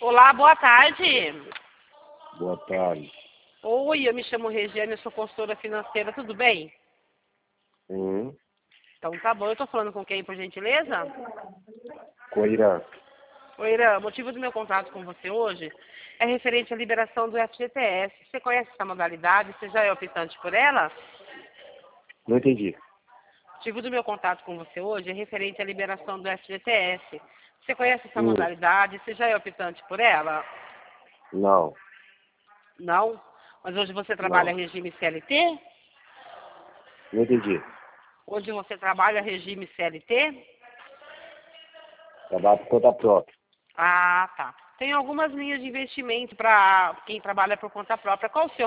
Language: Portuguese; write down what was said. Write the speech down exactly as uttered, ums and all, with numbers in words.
Olá, boa tarde. Boa tarde. Oi, eu me chamo Regiane, eu sou consultora financeira, tudo bem? Hum, Então tá bom, eu tô falando com quem, por gentileza? Coirã. Oi, Irã, o motivo do meu contato com você hoje é referente à liberação do F G T S. Você conhece essa modalidade? Você já é optante por ela? Não entendi. O motivo do meu contato com você hoje é referente à liberação do F G T S. Você conhece essa Hum, modalidade? Você já é optante por ela? não, Não? Mas hoje você trabalha não. regime C L T? Não entendi. Hoje você trabalha regime C L T? Trabalho por conta própria. Ah, tá. Tem algumas linhas de investimento para quem trabalha por conta própria. Qual o seu